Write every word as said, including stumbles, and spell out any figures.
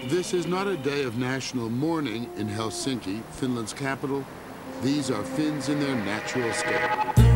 This is not a day of national mourning in Helsinki, Finland's capital. These are Finns in their natural state.